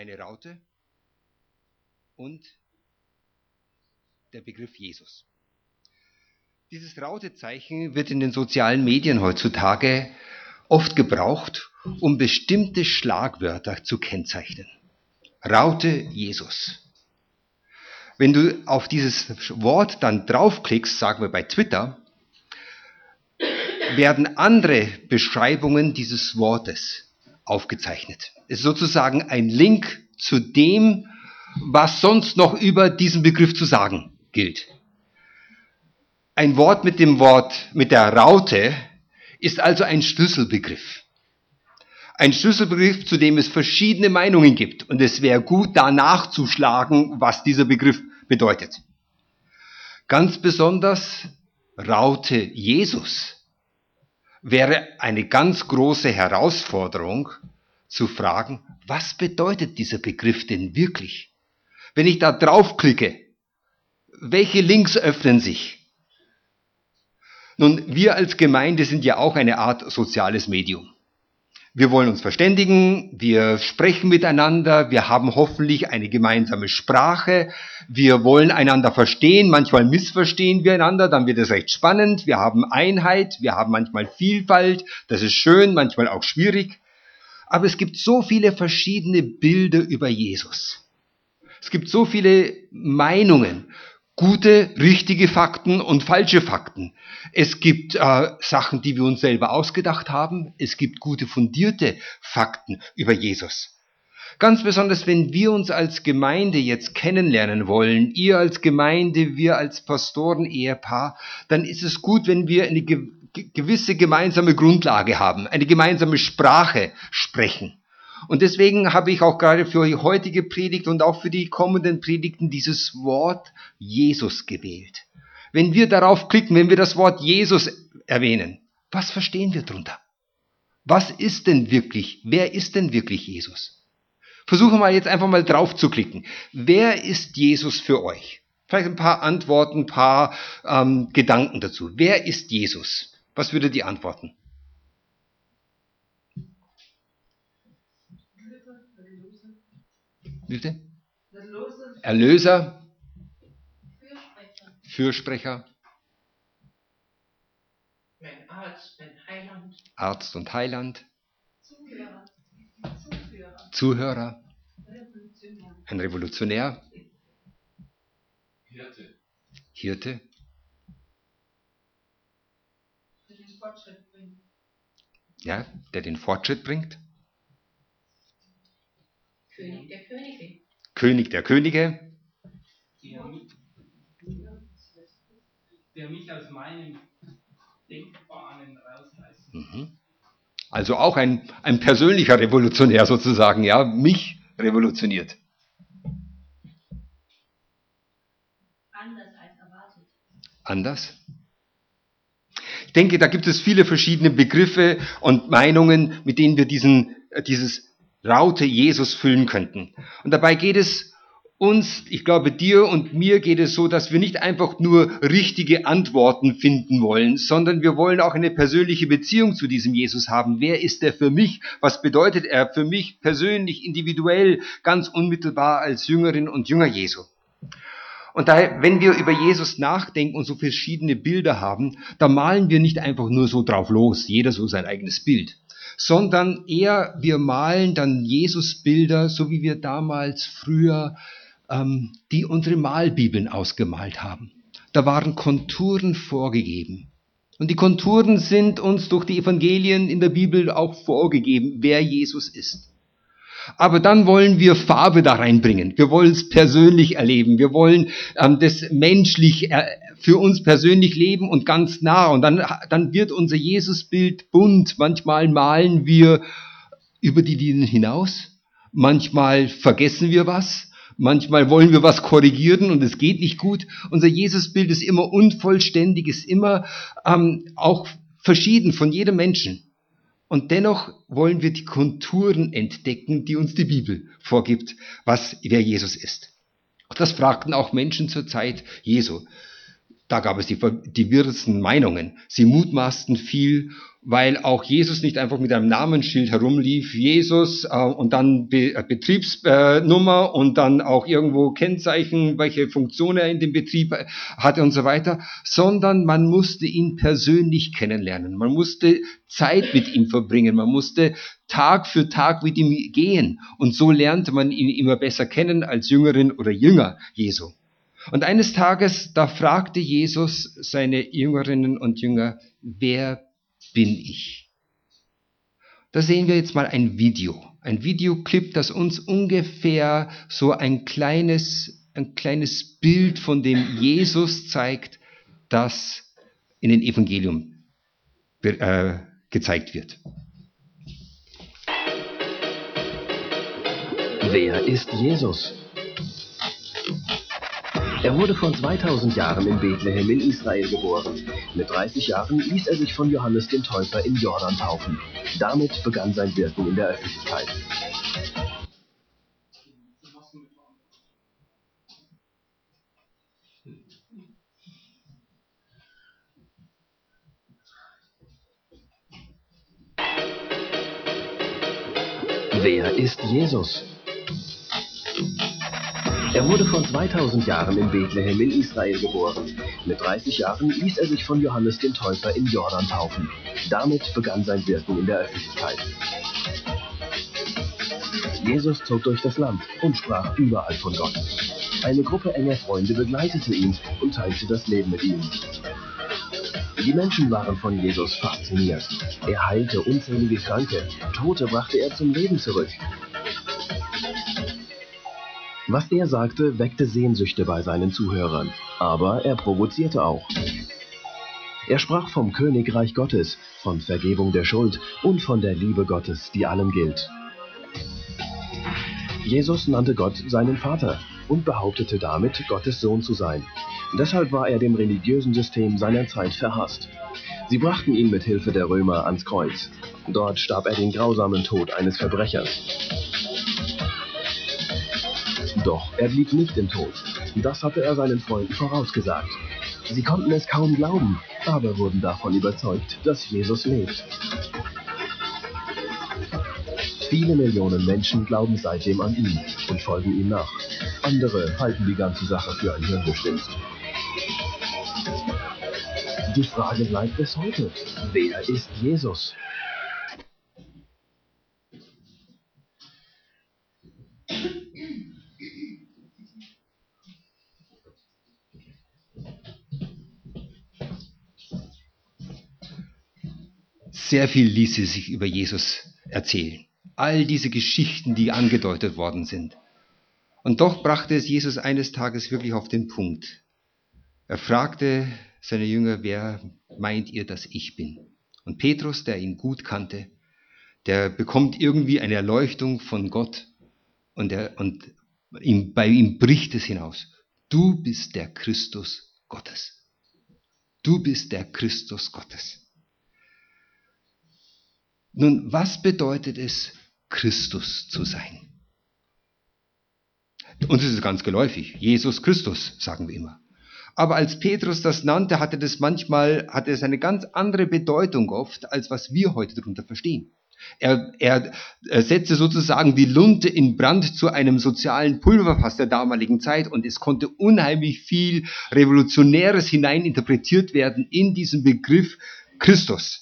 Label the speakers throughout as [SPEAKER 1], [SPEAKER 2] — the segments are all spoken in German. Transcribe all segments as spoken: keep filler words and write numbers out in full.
[SPEAKER 1] eine Raute und der Begriff Jesus. Dieses Rautezeichen wird in den sozialen Medien heutzutage oft gebraucht, um bestimmte Schlagwörter zu kennzeichnen. Raute Jesus. Wenn du auf dieses Wort dann draufklickst, sagen wir bei Twitter, werden andere Beschreibungen dieses Wortes aufgezeichnet. Es ist sozusagen ein Link zu dem, was sonst noch über diesen Begriff zu sagen gilt. Ein Wort mit dem Wort, mit der Raute, ist also ein Schlüsselbegriff. Ein Schlüsselbegriff, zu dem es verschiedene Meinungen gibt. Und es wäre gut, da nachzuschlagen, was dieser Begriff bedeutet. Ganz besonders Raute Jesus wäre eine ganz große Herausforderung, zu fragen, was bedeutet dieser Begriff denn wirklich? Wenn ich da draufklicke, welche Links öffnen sich? Nun, wir als Gemeinde sind ja auch eine Art soziales Medium. Wir wollen uns verständigen, wir sprechen miteinander, wir haben hoffentlich eine gemeinsame Sprache, wir wollen einander verstehen, manchmal missverstehen wir einander, dann wird es recht spannend, wir haben Einheit, wir haben manchmal Vielfalt, das ist schön, manchmal auch schwierig. Aber es gibt so viele verschiedene Bilder über Jesus. Es gibt so viele Meinungen. Gute, richtige Fakten und falsche Fakten. Es gibt äh, Sachen, die wir uns selber ausgedacht haben. Es gibt gute, fundierte Fakten über Jesus. Ganz besonders, wenn wir uns als Gemeinde jetzt kennenlernen wollen, ihr als Gemeinde, wir als Pastoren-Ehepaar, dann ist es gut, wenn wir eine ge- gewisse gemeinsame Grundlage haben, eine gemeinsame Sprache sprechen. Und deswegen habe ich auch gerade für die heutige Predigt und auch für die kommenden Predigten dieses Wort Jesus gewählt. Wenn wir darauf klicken, wenn wir das Wort Jesus erwähnen, was verstehen wir darunter? Was ist denn wirklich, wer ist denn wirklich Jesus? Versuchen wir mal jetzt einfach mal drauf zu klicken. Wer ist Jesus für euch? Vielleicht ein paar Antworten, ein paar ähm, Gedanken dazu. Wer ist Jesus? Was würdet ihr antworten? Bitte? Erlöser, Fürsprecher, Fürsprecher.
[SPEAKER 2] Mein Arzt, mein Heiland.
[SPEAKER 1] Arzt und Heiland.
[SPEAKER 2] Zuhörer, Zuhörer.
[SPEAKER 1] Zuhörer.
[SPEAKER 2] Revolutionär.
[SPEAKER 1] Ein Revolutionär.
[SPEAKER 3] Hirte.
[SPEAKER 1] Hirte.
[SPEAKER 2] Der den Fortschritt bringt.
[SPEAKER 1] Ja, der den Fortschritt bringt.
[SPEAKER 2] König der Könige.
[SPEAKER 1] König der Könige.
[SPEAKER 3] Der mich, der mich aus meinen Denkbahnen rausreißt.
[SPEAKER 1] Mhm. Also auch ein, ein persönlicher Revolutionär sozusagen, ja, mich revolutioniert.
[SPEAKER 2] Anders als erwartet.
[SPEAKER 1] Anders? Ich denke, da gibt es viele verschiedene Begriffe und Meinungen, mit denen wir diesen, dieses Raute Jesus füllen könnten. Und dabei geht es uns, ich glaube dir und mir geht es so, dass wir nicht einfach nur richtige Antworten finden wollen, sondern wir wollen auch eine persönliche Beziehung zu diesem Jesus haben. Wer ist er für mich? Was bedeutet er für mich persönlich, individuell, ganz unmittelbar als Jüngerin und Jünger Jesu? Und daher, wenn wir über Jesus nachdenken und so verschiedene Bilder haben, da malen wir nicht einfach nur so drauf los, jeder so sein eigenes Bild, sondern eher wir malen dann Jesus-Bilder, so wie wir damals früher ähm, die unsere Malbibeln ausgemalt haben. Da waren Konturen vorgegeben. Und die Konturen sind uns durch die Evangelien in der Bibel auch vorgegeben, wer Jesus ist. Aber dann wollen wir Farbe da reinbringen. Wir wollen es persönlich erleben. Wir wollen ähm, das menschlich äh, für uns persönlich leben und ganz nah. Und dann, dann wird unser Jesusbild bunt. Manchmal malen wir über die Linien hinaus. Manchmal vergessen wir was. Manchmal wollen wir was korrigieren und es geht nicht gut. Unser Jesusbild ist immer unvollständig, ist immer ähm, auch verschieden von jedem Menschen. Und dennoch wollen wir die Konturen entdecken, die uns die Bibel vorgibt, was wer Jesus ist. Das fragten auch Menschen zur Zeit Jesu. Da gab es die, die wirrsten Meinungen. Sie mutmaßten viel, weil auch Jesus nicht einfach mit einem Namensschild herumlief, Jesus äh, und dann Be- äh, Betriebsnummer äh, und dann auch irgendwo Kennzeichen, welche Funktion er in dem Betrieb äh, hatte und so weiter, sondern man musste ihn persönlich kennenlernen. Man musste Zeit mit ihm verbringen. Man musste Tag für Tag mit ihm gehen. Und so lernte man ihn immer besser kennen als Jüngerin oder Jünger Jesu. Und eines Tages, da fragte Jesus seine Jüngerinnen und Jünger, wer bin ich? Da sehen wir jetzt mal ein Video, ein Videoclip, das uns ungefähr so ein kleines, ein kleines Bild von dem Jesus zeigt, das in den Evangelium äh, gezeigt wird.
[SPEAKER 4] Wer ist Jesus? Er wurde vor zweitausend Jahren in Bethlehem in Israel geboren. Mit dreißig Jahren ließ er sich von Johannes dem Täufer im Jordan taufen. Damit begann sein Wirken in der Öffentlichkeit. Wer ist Jesus? Er wurde vor zweitausend Jahren in Bethlehem in Israel geboren. Mit dreißig Jahren ließ er sich von Johannes dem Täufer im Jordan taufen. Damit begann sein Wirken in der Öffentlichkeit. Jesus zog durch das Land und sprach überall von Gott. Eine Gruppe enger Freunde begleitete ihn und teilte das Leben mit ihm. Die Menschen waren von Jesus fasziniert. Er heilte unzählige Kranke, Tote brachte er zum Leben zurück. Was er sagte, weckte Sehnsüchte bei seinen Zuhörern, aber er provozierte auch. Er sprach vom Königreich Gottes, von Vergebung der Schuld und von der Liebe Gottes, die allen gilt. Jesus nannte Gott seinen Vater und behauptete damit, Gottes Sohn zu sein. Deshalb war er dem religiösen System seiner Zeit verhasst. Sie brachten ihn mit Hilfe der Römer ans Kreuz. Dort starb er den grausamen Tod eines Verbrechers. Doch er blieb nicht im Tod. Das hatte er seinen Freunden vorausgesagt. Sie konnten es kaum glauben, aber wurden davon überzeugt, dass Jesus lebt. Viele Millionen Menschen glauben seitdem an ihn und folgen ihm nach. Andere halten die ganze Sache für ein Hirngespinst. Die Frage bleibt bis heute: Wer ist Jesus?
[SPEAKER 1] Sehr viel ließe sich über Jesus erzählen. All diese Geschichten, die angedeutet worden sind. Und doch brachte es Jesus eines Tages wirklich auf den Punkt. Er fragte seine Jünger, wer meint ihr, dass ich bin? Und Petrus, der ihn gut kannte, der bekommt irgendwie eine Erleuchtung von Gott und, er, und ihm, bei ihm bricht es hinaus. Du bist der Christus Gottes. Du bist der Christus Gottes. Nun, was bedeutet es, Christus zu sein? Uns ist es ganz geläufig. Jesus Christus, sagen wir immer. Aber als Petrus das nannte, hatte das manchmal, hatte es eine ganz andere Bedeutung oft, als was wir heute darunter verstehen. Er, er, er setzte sozusagen die Lunte in Brand zu einem sozialen Pulverfass der damaligen Zeit und es konnte unheimlich viel Revolutionäres hineininterpretiert werden in diesen Begriff Christus.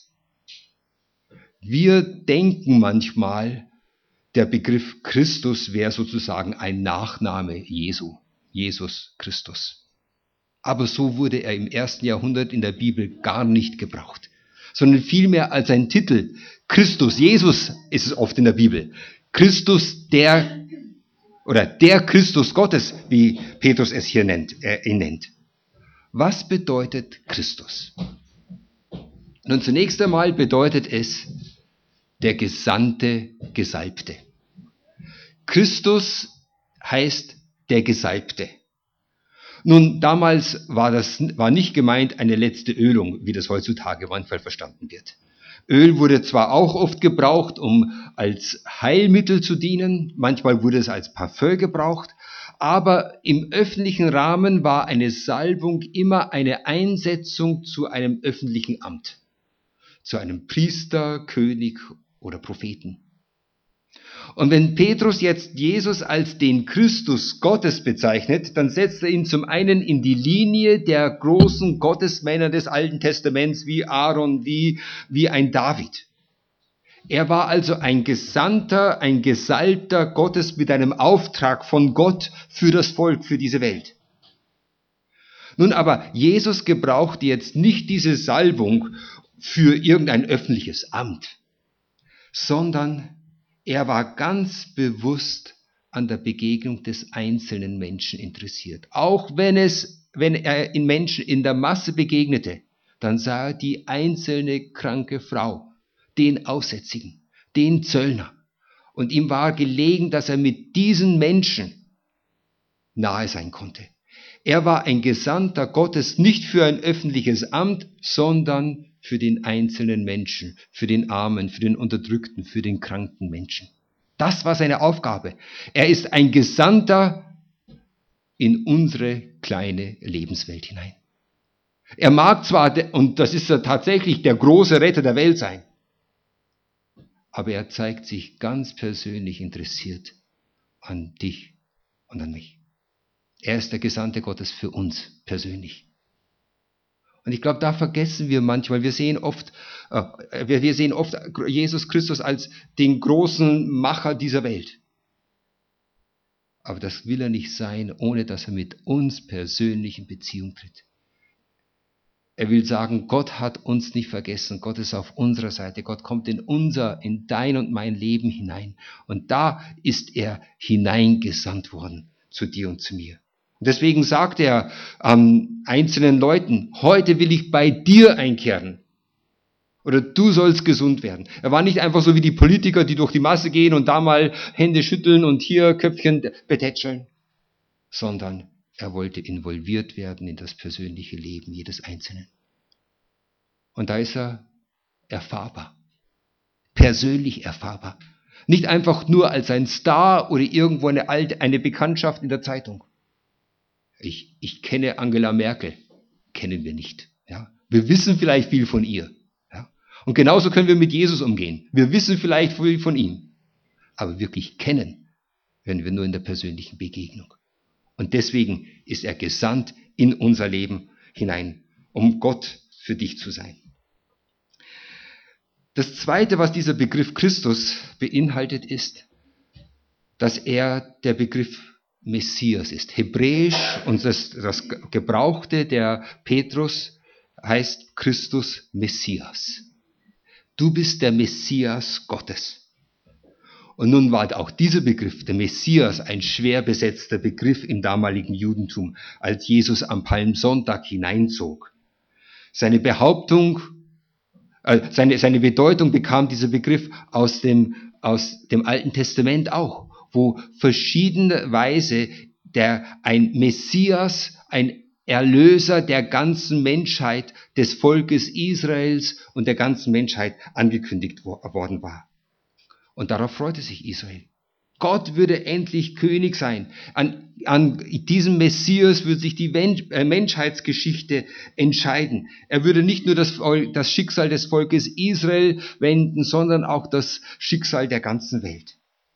[SPEAKER 1] Wir denken manchmal, der Begriff Christus wäre sozusagen ein Nachname Jesu, Jesus Christus. Aber so wurde er im ersten Jahrhundert in der Bibel gar nicht gebraucht, sondern vielmehr als ein Titel. Christus, Jesus ist es oft in der Bibel. Christus, der, oder der Christus Gottes, wie Petrus es hier nennt, äh, ihn nennt. Was bedeutet Christus? Nun, zunächst einmal bedeutet es der Gesandte, Gesalbte. Christus heißt der Gesalbte. Nun, damals war das war nicht gemeint eine letzte Ölung, wie das heutzutage manchmal verstanden wird. Öl wurde zwar auch oft gebraucht, um als Heilmittel zu dienen, manchmal wurde es als Parfüm gebraucht, Aber im öffentlichen Rahmen war eine Salbung immer eine Einsetzung zu einem öffentlichen Amt. Zu einem Priester, König oder Propheten. Und wenn Petrus jetzt Jesus als den Christus Gottes bezeichnet, dann setzt er ihn zum einen in die Linie der großen Gottesmänner des Alten Testaments, wie Aaron, wie, wie ein David. Er war also ein Gesandter, ein Gesalbter Gottes mit einem Auftrag von Gott für das Volk, für diese Welt. Nun aber, Jesus gebraucht jetzt nicht diese Salbung für irgendein öffentliches Amt, sondern er war ganz bewusst an der Begegnung des einzelnen Menschen interessiert. Auch wenn es, wenn er in Menschen in der Masse begegnete, dann sah er die einzelne kranke Frau, den Aussätzigen, den Zöllner. Und ihm war gelegen, dass er mit diesen Menschen nahe sein konnte. Er war ein Gesandter Gottes nicht für ein öffentliches Amt, sondern für den einzelnen Menschen, für den Armen, für den Unterdrückten, für den kranken Menschen. Das war seine Aufgabe. Er ist ein Gesandter in unsere kleine Lebenswelt hinein. Er mag zwar, und das ist ja tatsächlich der große Retter der Welt sein, aber er zeigt sich ganz persönlich interessiert an dich und an mich. Er ist der Gesandte Gottes für uns persönlich. Und ich glaube, da vergessen wir manchmal, wir sehen oft, äh, wir, wir sehen oft Jesus Christus als den großen Macher dieser Welt. Aber das will er nicht sein, ohne dass er mit uns persönlich in Beziehung tritt. Er will sagen, Gott hat uns nicht vergessen, Gott ist auf unserer Seite, Gott kommt in unser, in dein und mein Leben hinein. Und da ist er hineingesandt worden, zu dir und zu mir. Und deswegen sagt er ähm, einzelnen Leuten, heute will ich bei dir einkehren. Oder du sollst gesund werden. Er war nicht einfach so wie die Politiker, die durch die Masse gehen und da mal Hände schütteln und hier Köpfchen betätscheln, sondern er wollte involviert werden in das persönliche Leben jedes Einzelnen. Und da ist er erfahrbar, persönlich erfahrbar. Nicht einfach nur als ein Star oder irgendwo eine alte, eine Bekanntschaft in der Zeitung. Ich, ich kenne Angela Merkel, kennen wir nicht. Ja? Wir wissen vielleicht viel von ihr. Ja? Und genauso können wir mit Jesus umgehen. Wir wissen vielleicht viel von ihm. Aber wirklich kennen werden wir nur in der persönlichen Begegnung. Und deswegen ist er gesandt in unser Leben hinein, um Gott für dich zu sein. Das Zweite, was dieser Begriff Christus beinhaltet, ist, dass er der Begriff Messias ist. Hebräisch und das, das Gebrauchte der Petrus heißt Christus Messias. Du bist der Messias Gottes. Und nun war auch dieser Begriff, der Messias, ein schwer besetzter Begriff im damaligen Judentum, als Jesus am Palmsonntag hineinzog. Seine Behauptung, äh, seine, seine Bedeutung bekam dieser Begriff aus dem, aus dem Alten Testament auch, wo verschiedene Weise der, ein Messias, ein Erlöser der ganzen Menschheit, des Volkes Israels und der ganzen Menschheit angekündigt worden war. Und darauf freute sich Israel. Gott würde endlich König sein. An, an diesem Messias würde sich die Menschheitsgeschichte entscheiden. Er würde nicht nur das, das Schicksal des Volkes Israel wenden, sondern auch das Schicksal der ganzen Welt.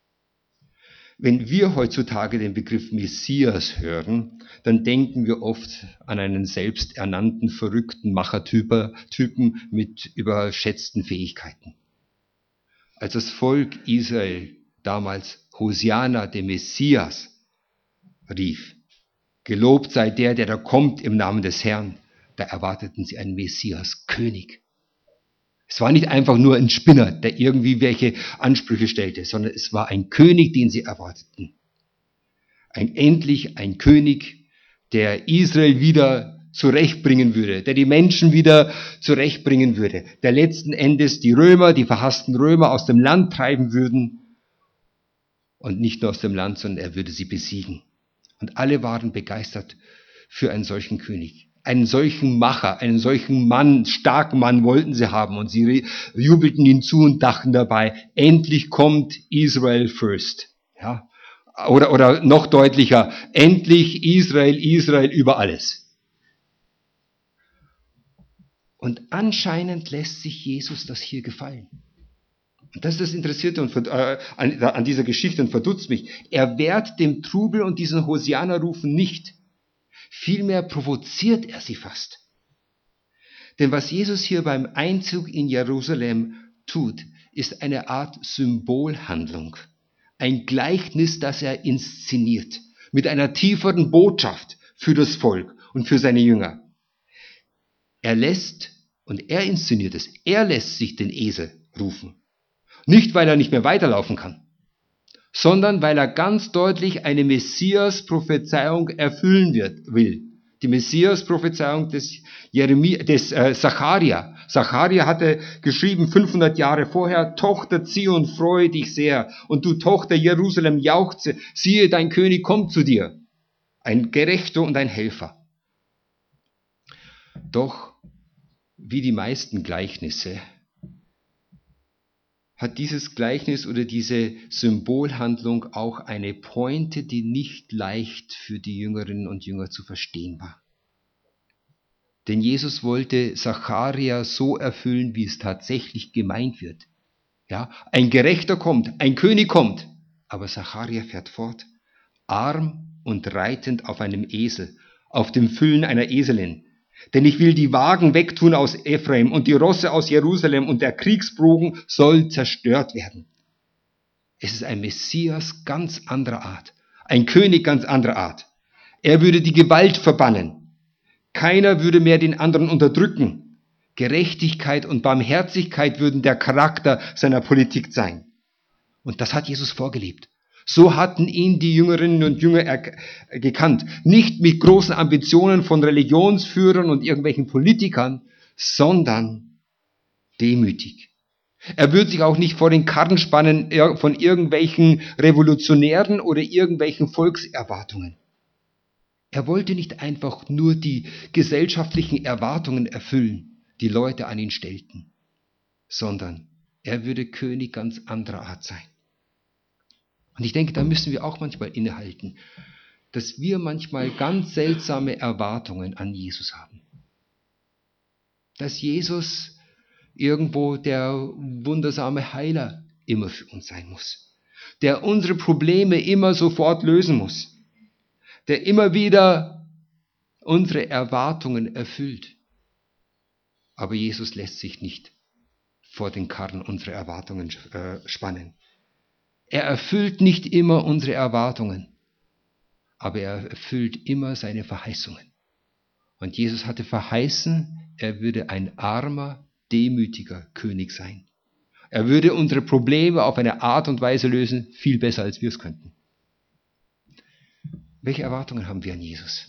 [SPEAKER 1] Wenn wir heutzutage den Begriff Messias hören, dann denken wir oft an einen selbsternannten, verrückten Machertypen mit überschätzten Fähigkeiten. Als das Volk Israel damals Hosianna, dem Messias, rief, gelobt sei der, der da kommt im Namen des Herrn, da erwarteten sie einen Messias-König. Es war nicht einfach nur ein Spinner, der irgendwie welche Ansprüche stellte, sondern es war ein König, den sie erwarteten. Ein, endlich ein König, der Israel wieder zurechtbringen würde, der die Menschen wieder zurechtbringen würde, der letzten Endes die Römer, die verhassten Römer aus dem Land treiben würden und nicht nur aus dem Land, sondern er würde sie besiegen. Und alle waren begeistert für einen solchen König. Einen solchen Macher, einen solchen Mann, starken Mann wollten sie haben und sie jubelten ihn zu und dachten dabei, endlich kommt Israel first. Ja, oder, oder noch deutlicher, endlich Israel, Israel über alles. Und anscheinend lässt sich Jesus das hier gefallen. Und das ist das Interessierte und, äh, an, an dieser Geschichte und verdutzt mich. Er wehrt dem Trubel und diesen Hosianna-Rufen nicht. Vielmehr provoziert er sie fast. Denn was Jesus hier beim Einzug in Jerusalem tut, ist eine Art Symbolhandlung. Ein Gleichnis, das er inszeniert. Mit einer tieferen Botschaft für das Volk und für seine Jünger. Er lässt, und er inszeniert es, er lässt sich den Esel rufen. Nicht, weil er nicht mehr weiterlaufen kann, sondern weil er ganz deutlich eine Messias-Prophezeiung erfüllen wird, will. Die Messias-Prophezeiung des, Jeremia, des äh, Zacharia. Zacharia hatte geschrieben fünfhundert Jahre vorher, Tochter Zion, freue dich sehr, und du Tochter Jerusalem, jauchze, siehe, dein König kommt zu dir, ein Gerechter und ein Helfer. Doch, wie die meisten Gleichnisse, hat dieses Gleichnis oder diese Symbolhandlung auch eine Pointe, die nicht leicht für die Jüngerinnen und Jünger zu verstehen war. Denn Jesus wollte Zacharia so erfüllen, wie es tatsächlich gemeint wird. Ja, ein Gerechter kommt, ein König kommt, aber Zacharia fährt fort, arm und reitend auf einem Esel, auf dem Füllen einer Eselin. Denn ich will die Wagen wegtun aus Ephraim und die Rosse aus Jerusalem und der Kriegsbogen soll zerstört werden. Es ist ein Messias ganz anderer Art, ein König ganz anderer Art. Er würde die Gewalt verbannen. Keiner würde mehr den anderen unterdrücken. Gerechtigkeit und Barmherzigkeit würden der Charakter seiner Politik sein. Und das hat Jesus vorgelebt. So hatten ihn die Jüngerinnen und Jünger er- gekannt. Nicht mit großen Ambitionen von Religionsführern und irgendwelchen Politikern, sondern demütig. Er würde sich auch nicht vor den Karren spannen von irgendwelchen Revolutionären oder irgendwelchen Volkserwartungen. Er wollte nicht einfach nur die gesellschaftlichen Erwartungen erfüllen, die Leute an ihn stellten, sondern er würde König ganz anderer Art sein. Und ich denke, da müssen wir auch manchmal innehalten, dass wir manchmal ganz seltsame Erwartungen an Jesus haben. Dass Jesus irgendwo der wundersame Heiler immer für uns sein muss, der unsere Probleme immer sofort lösen muss, der immer wieder unsere Erwartungen erfüllt. Aber Jesus lässt sich nicht vor den Karren unserer Erwartungen äh, spannen. Er erfüllt nicht immer unsere Erwartungen, aber er erfüllt immer seine Verheißungen. Und Jesus hatte verheißen, er würde ein armer, demütiger König sein. Er würde unsere Probleme auf eine Art und Weise lösen, viel besser als wir es könnten. Welche Erwartungen haben wir an Jesus?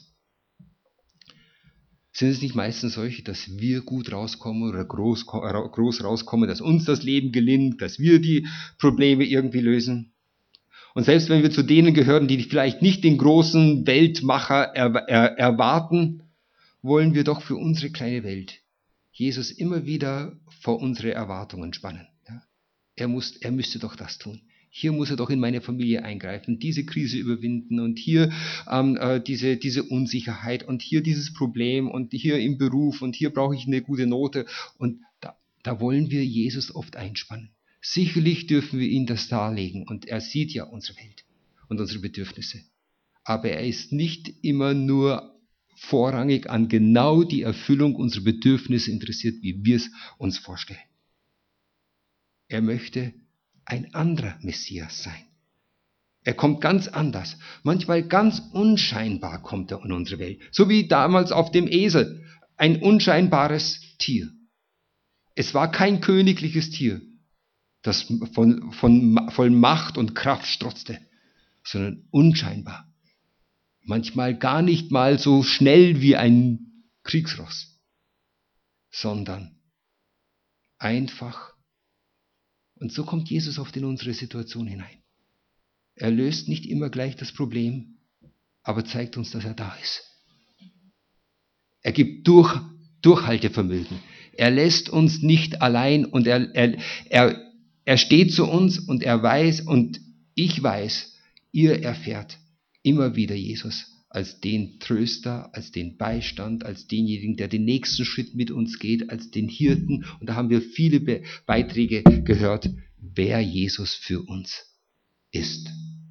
[SPEAKER 1] Sind es nicht meistens solche, dass wir gut rauskommen oder groß, groß rauskommen, dass uns das Leben gelingt, dass wir die Probleme irgendwie lösen? Und selbst wenn wir zu denen gehören, die vielleicht nicht den großen Weltmacher er, er, erwarten, wollen wir doch für unsere kleine Welt Jesus immer wieder vor unsere Erwartungen spannen. Ja? Er, muss, er müsste doch das tun. Hier muss er doch in meine Familie eingreifen, diese Krise überwinden und hier ähm, äh, diese, diese Unsicherheit und hier dieses Problem und hier im Beruf und hier brauche ich eine gute Note. Und da, da wollen wir Jesus oft einspannen. Sicherlich dürfen wir ihm das darlegen und er sieht ja unsere Welt und unsere Bedürfnisse. Aber er ist nicht immer nur vorrangig an genau die Erfüllung unserer Bedürfnisse interessiert, wie wir es uns vorstellen. Er möchte ein anderer Messias sein. Er kommt ganz anders. Manchmal ganz unscheinbar kommt er in unsere Welt. So wie damals auf dem Esel. Ein unscheinbares Tier. Es war kein königliches Tier, das von, von, von Macht und Kraft strotzte, sondern unscheinbar. Manchmal gar nicht mal so schnell wie ein Kriegsross, sondern einfach. Und so kommt Jesus oft in unsere Situation hinein. Er löst nicht immer gleich das Problem, aber zeigt uns, dass er da ist. Er gibt durch, Durchhaltevermögen. Er lässt uns nicht allein und er, er, er, er steht zu uns und er weiß und ich weiß, ihr erfährt immer wieder Jesus als den Tröster, als den Beistand, als denjenigen, der den nächsten Schritt mit uns geht, als den Hirten. Und da haben wir viele Be- Beiträge gehört, wer Jesus für uns ist.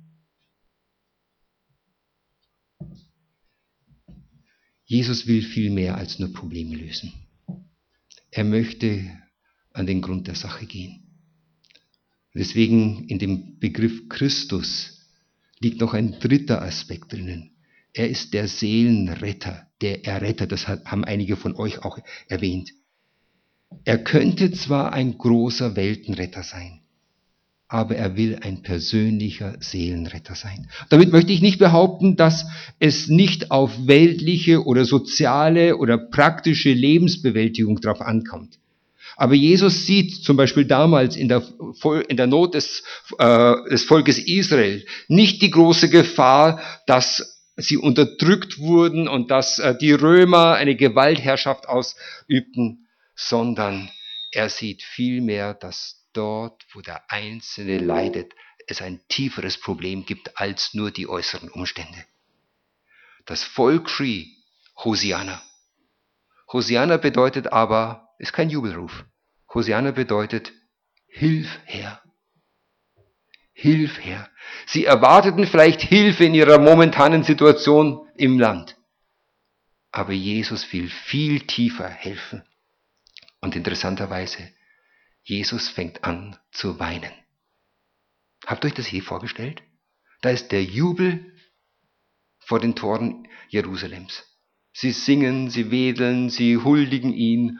[SPEAKER 1] Jesus will viel mehr als nur Probleme lösen. Er möchte an den Grund der Sache gehen. Deswegen in dem Begriff Christus liegt noch ein dritter Aspekt drinnen. Er ist der Seelenretter, der Erretter, das haben einige von euch auch erwähnt. Er könnte zwar ein großer Weltenretter sein, aber er will ein persönlicher Seelenretter sein. Damit möchte ich nicht behaupten, dass es nicht auf weltliche oder soziale oder praktische Lebensbewältigung drauf ankommt. Aber Jesus sieht zum Beispiel damals in der, in der Not des, äh, des Volkes Israel nicht die große Gefahr, dass sie unterdrückt wurden und dass äh, die Römer eine Gewaltherrschaft ausübten, sondern er sieht vielmehr, dass dort, wo der Einzelne leidet, es ein tieferes Problem gibt als nur die äußeren Umstände. Das Volk schrie Hosianna. Hosianna bedeutet aber, ist kein Jubelruf. Hosianna bedeutet, Hilf her. Hilf her. Sie erwarteten vielleicht Hilfe in ihrer momentanen Situation im Land. Aber Jesus will viel tiefer helfen. Und interessanterweise, Jesus fängt an zu weinen. Habt ihr euch das je vorgestellt? Da ist der Jubel vor den Toren Jerusalems. Sie singen, sie wedeln, sie huldigen ihn.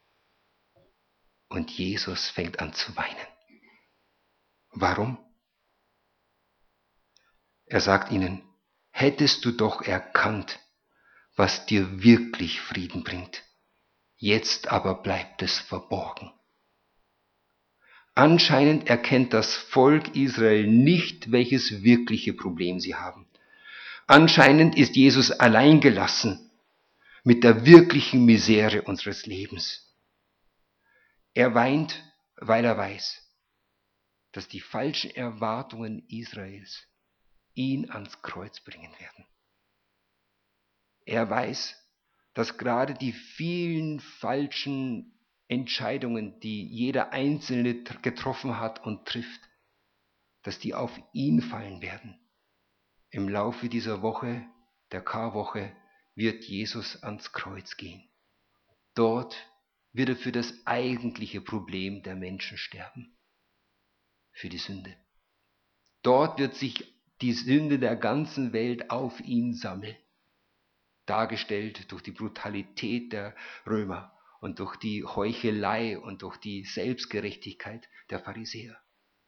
[SPEAKER 1] Und Jesus fängt an zu weinen. Warum? Er sagt ihnen, hättest du doch erkannt, was dir wirklich Frieden bringt. Jetzt aber bleibt es verborgen. Anscheinend erkennt das Volk Israel nicht, welches wirkliche Problem sie haben. Anscheinend ist Jesus alleingelassen mit der wirklichen Misere unseres Lebens. Er weint, weil er weiß, dass die falschen Erwartungen Israels ihn ans Kreuz bringen werden. Er weiß, dass gerade die vielen falschen Entscheidungen, die jeder Einzelne getroffen hat und trifft, dass die auf ihn fallen werden. Im Laufe dieser Woche, der Karwoche, wird Jesus ans Kreuz gehen. Dort wird er für das eigentliche Problem der Menschen sterben, für die Sünde. Dort wird sich die Sünde der ganzen Welt auf ihn sammeln, dargestellt durch die Brutalität der Römer und durch die Heuchelei und durch die Selbstgerechtigkeit der Pharisäer.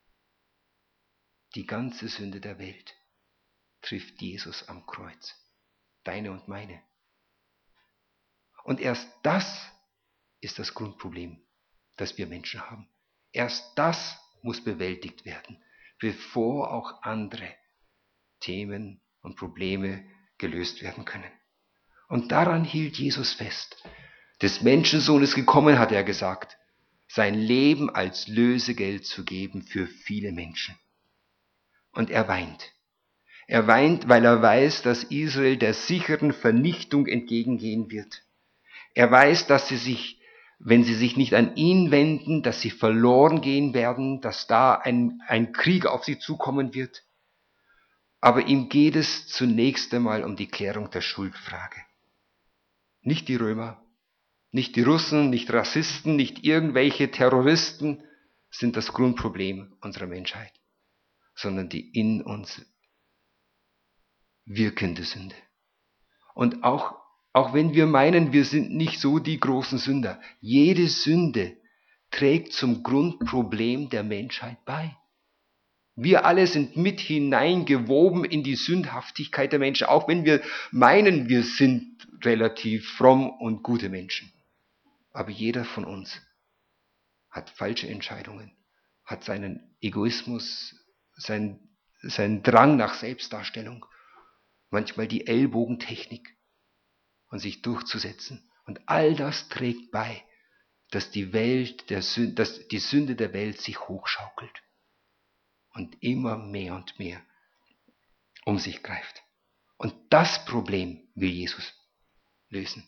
[SPEAKER 1] Die ganze Sünde der Welt trifft Jesus am Kreuz, deine und meine. Und erst das ist das Grundproblem, das wir Menschen haben. Erst das muss bewältigt werden, bevor auch andere Themen und Probleme gelöst werden können. Und daran hielt Jesus fest. Des Menschensohnes gekommen, hat er gesagt, sein Leben als Lösegeld zu geben für viele Menschen. Und er weint. Er weint, weil er weiß, dass Israel der sicheren Vernichtung entgegengehen wird. Er weiß, dass sie sich, wenn sie sich nicht an ihn wenden, dass sie verloren gehen werden, dass da ein, ein Krieg auf sie zukommen wird. Aber ihm geht es zunächst einmal um die Klärung der Schuldfrage. Nicht die Römer, nicht die Russen, nicht Rassisten, nicht irgendwelche Terroristen sind das Grundproblem unserer Menschheit, sondern die in uns wirkende Sünde. Und auch, auch wenn wir meinen, wir sind nicht so die großen Sünder, jede Sünde trägt zum Grundproblem der Menschheit bei. Wir alle sind mit hineingewoben in die Sündhaftigkeit der Menschen, auch wenn wir meinen, wir sind relativ fromm und gute Menschen. Aber jeder von uns hat falsche Entscheidungen, hat seinen Egoismus, seinen, seinen Drang nach Selbstdarstellung, manchmal die Ellbogentechnik und sich durchzusetzen. Und all das trägt bei, dass die Welt, der Sünde, dass die Sünde der Welt sich hochschaukelt. Und immer mehr und mehr um sich greift. Und das Problem will Jesus lösen.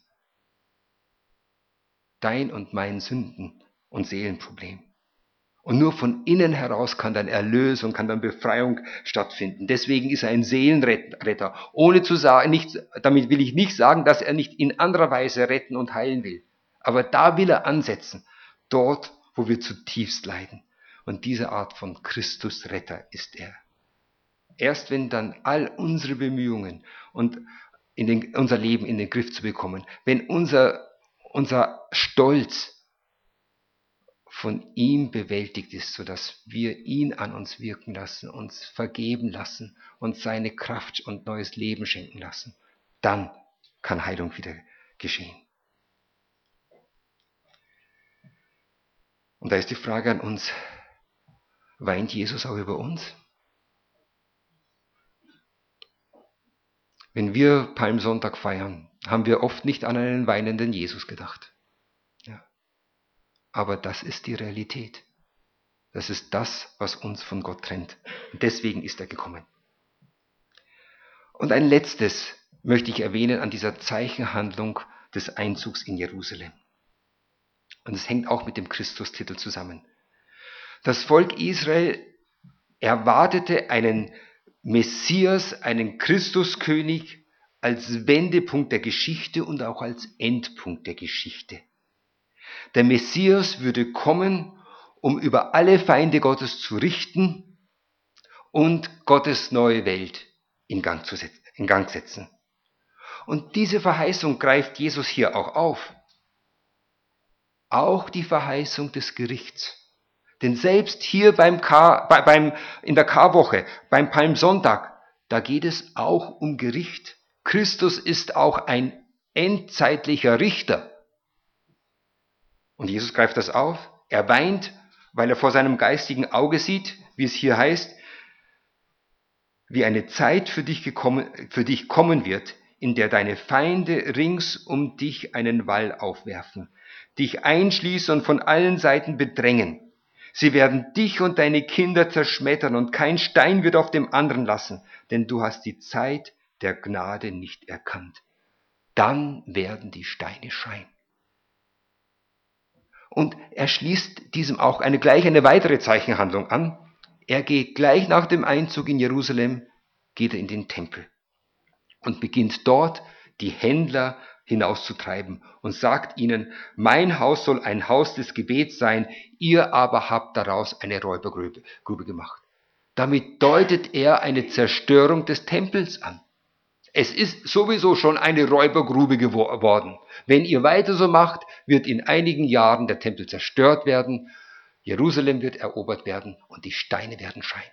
[SPEAKER 1] Dein und mein Sünden- und Seelenproblem. Und nur von innen heraus kann dann Erlösung, kann dann Befreiung stattfinden. Deswegen ist er ein Seelenretter. Ohne zu sagen, nicht, damit will ich nicht sagen, dass er nicht in anderer Weise retten und heilen will. Aber da will er ansetzen. Dort, wo wir zutiefst leiden. Und diese Art von Christusretter ist er. Erst wenn dann all unsere Bemühungen und in den, unser Leben in den Griff zu bekommen, wenn unser, unser Stolz von ihm bewältigt ist, sodass wir ihn an uns wirken lassen, uns vergeben lassen, uns seine Kraft und neues Leben schenken lassen, dann kann Heilung wieder geschehen. Und da ist die Frage an uns, weint Jesus auch über uns? Wenn wir Palmsonntag feiern, haben wir oft nicht an einen weinenden Jesus gedacht. Ja. Aber das ist die Realität. Das ist das, was uns von Gott trennt. Und deswegen ist er gekommen. Und ein letztes möchte ich erwähnen an dieser Zeichenhandlung des Einzugs in Jerusalem. Und es hängt auch mit dem Christustitel zusammen. Das Volk Israel erwartete einen Messias, einen Christuskönig als Wendepunkt der Geschichte und auch als Endpunkt der Geschichte. Der Messias würde kommen, um über alle Feinde Gottes zu richten und Gottes neue Welt in Gang, zu setzen, in Gang setzen. Und diese Verheißung greift Jesus hier auch auf. Auch die Verheißung des Gerichts. Denn selbst hier beim Kar, bei, beim, in der Karwoche, beim Palmsonntag, da geht es auch um Gericht. Christus ist auch ein endzeitlicher Richter. Und Jesus greift das auf. Er weint, weil er vor seinem geistigen Auge sieht, wie es hier heißt, wie eine Zeit für dich, gekommen, für dich kommen wird, in der deine Feinde rings um dich einen Wall aufwerfen, dich einschließen und von allen Seiten bedrängen. Sie werden dich und deine Kinder zerschmettern und kein Stein wird auf dem anderen lassen, denn du hast die Zeit der Gnade nicht erkannt. Dann werden die Steine schreien. Und er schließt diesem auch eine, gleich eine weitere Zeichenhandlung an. Er geht gleich nach dem Einzug in Jerusalem, geht er in den Tempel und beginnt dort die Händler hinauszutreiben und sagt ihnen, mein Haus soll ein Haus des Gebets sein, ihr aber habt daraus eine Räubergrube Grube gemacht. Damit deutet er eine Zerstörung des Tempels an. Es ist sowieso schon eine Räubergrube geworden. Wenn ihr weiter so macht, wird in einigen Jahren der Tempel zerstört werden, Jerusalem wird erobert werden und die Steine werden schreien.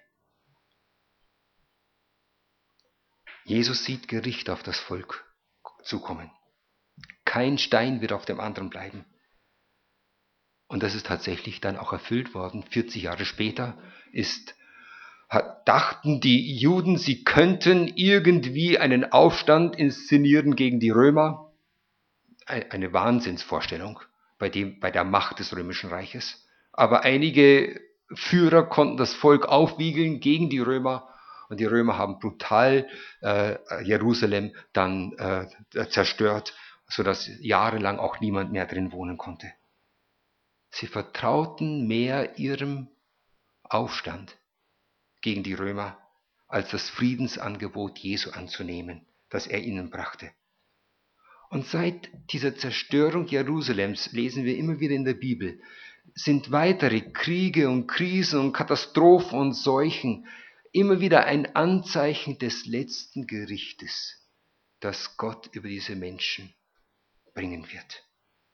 [SPEAKER 1] Jesus sieht Gericht auf das Volk zukommen. Kein Stein wird auf dem anderen bleiben. Und das ist tatsächlich dann auch erfüllt worden. vierzig Jahre später ist, dachten die Juden, sie könnten irgendwie einen Aufstand inszenieren gegen die Römer. Eine Wahnsinnsvorstellung bei, dem, bei der Macht des Römischen Reiches. Aber einige Führer konnten das Volk aufwiegeln gegen die Römer. Und die Römer haben brutal äh, Jerusalem dann äh, zerstört, sodass jahrelang auch niemand mehr drin wohnen konnte. Sie vertrauten mehr ihrem Aufstand gegen die Römer, als das Friedensangebot Jesu anzunehmen, das er ihnen brachte. Und seit dieser Zerstörung Jerusalems, lesen wir immer wieder in der Bibel, sind weitere Kriege und Krisen und Katastrophen und Seuchen immer wieder ein Anzeichen des letzten Gerichtes, das Gott über diese Menschen bringen wird.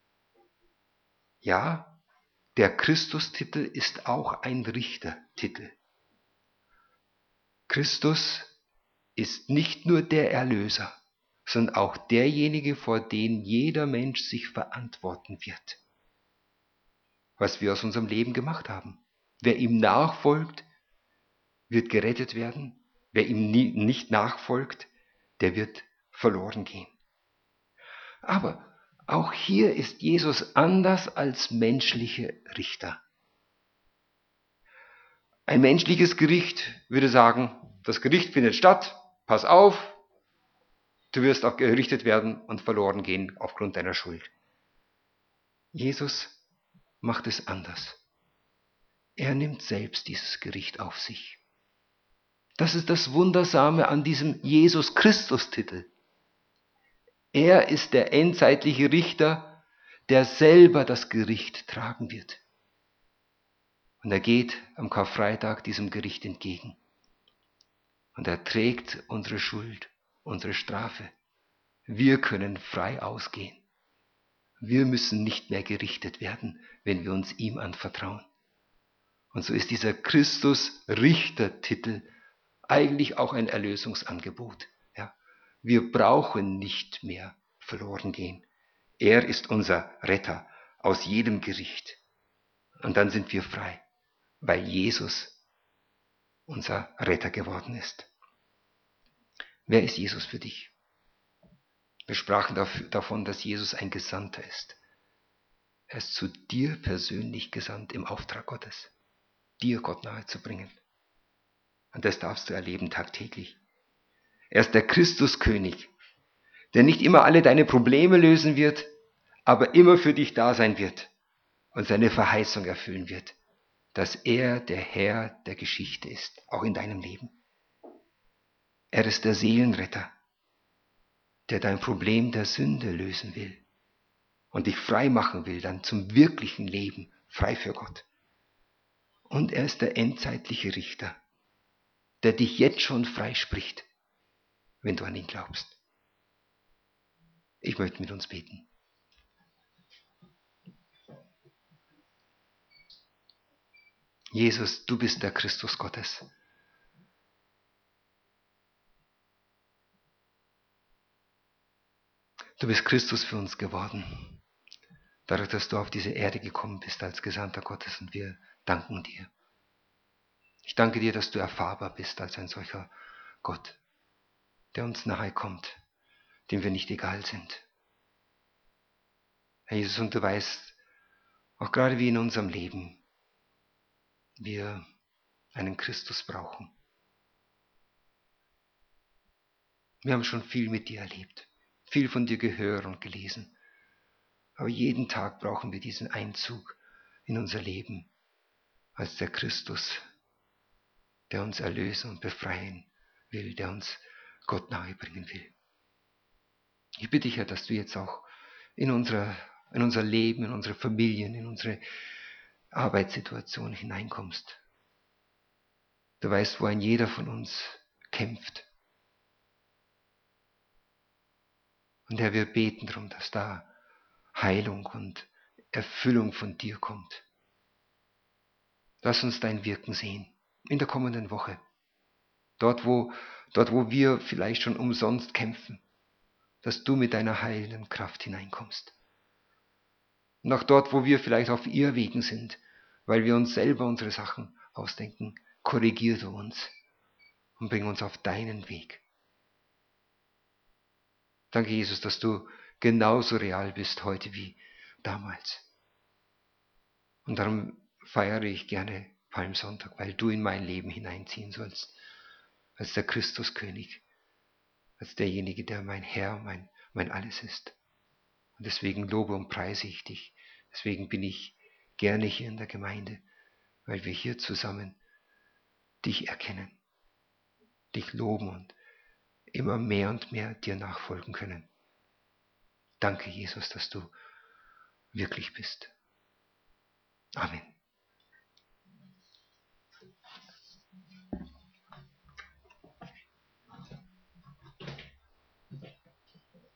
[SPEAKER 1] Ja, der Christustitel ist auch ein Richtertitel. Christus ist nicht nur der Erlöser, sondern auch derjenige, vor dem jeder Mensch sich verantworten wird. Was wir aus unserem Leben gemacht haben. Wer ihm nachfolgt, wird gerettet werden. Wer ihm nie, nicht nachfolgt, der wird verloren gehen. Aber auch hier ist Jesus anders als menschliche Richter. Ein menschliches Gericht würde sagen, das Gericht findet statt, pass auf, du wirst auch gerichtet werden und verloren gehen aufgrund deiner Schuld. Jesus macht es anders. Er nimmt selbst dieses Gericht auf sich. Das ist das Wundersame an diesem Jesus-Christus-Titel. Er ist der endzeitliche Richter, der selber das Gericht tragen wird. Und er geht am Karfreitag diesem Gericht entgegen. Und er trägt unsere Schuld, unsere Strafe. Wir können frei ausgehen. Wir müssen nicht mehr gerichtet werden, wenn wir uns ihm anvertrauen. Und so ist dieser Christus-Richter-Titel eigentlich auch ein Erlösungsangebot. Ja, wir brauchen nicht mehr verloren gehen. Er ist unser Retter aus jedem Gericht. Und dann sind wir frei, weil Jesus unser Retter geworden ist. Wer ist Jesus für dich? Wir sprachen davon, dass Jesus ein Gesandter ist. Er ist zu dir persönlich gesandt im Auftrag Gottes, dir Gott nahe zu bringen. Und das darfst du erleben tagtäglich. Er ist der Christuskönig, der nicht immer alle deine Probleme lösen wird, aber immer für dich da sein wird und seine Verheißung erfüllen wird, dass er der Herr der Geschichte ist, auch in deinem Leben. Er ist der Seelenretter, der dein Problem der Sünde lösen will und dich frei machen will, dann zum wirklichen Leben, frei für Gott. Und er ist der endzeitliche Richter, der dich jetzt schon freispricht, wenn du an ihn glaubst. Ich möchte mit uns beten. Jesus, du bist der Christus Gottes. Du bist Christus für uns geworden, dadurch, dass du auf diese Erde gekommen bist als Gesandter Gottes, und wir danken dir. Ich danke dir, dass du erfahrbar bist als ein solcher Gott, der uns nahe kommt, dem wir nicht egal sind. Herr Jesus, und du weißt, auch gerade wie in unserem Leben, wir einen Christus brauchen. Wir haben schon viel mit dir erlebt, viel von dir gehört und gelesen. Aber jeden Tag brauchen wir diesen Einzug in unser Leben als der Christus, der uns erlösen und befreien will, der uns Gott nahe bringen will. Ich bitte dich, Herr, dass du jetzt auch in, unserer, in unser Leben, in unsere Familien, in unsere Arbeitssituation hineinkommst. Du weißt, wo ein jeder von uns kämpft. Und Herr, wir beten darum, dass da Heilung und Erfüllung von dir kommt. Lass uns dein Wirken sehen in der kommenden Woche. Dort wo, dort, wo wir vielleicht schon umsonst kämpfen, dass du mit deiner heilenden Kraft hineinkommst. Und auch dort, wo wir vielleicht auf Irrwegen sind, weil wir uns selber unsere Sachen ausdenken, korrigier du uns und bring uns auf deinen Weg. Danke, Jesus, dass du genauso real bist heute wie damals. Und darum feiere ich gerne Palmsonntag, weil du in mein Leben hineinziehen sollst, als der Christuskönig, als derjenige, der mein Herr, mein, mein Alles ist. Und deswegen lobe und preise ich dich. Deswegen bin ich gerne hier in der Gemeinde, weil wir hier zusammen dich erkennen, dich loben und immer mehr und mehr dir nachfolgen können. Danke, Jesus, dass du wirklich bist. Amen.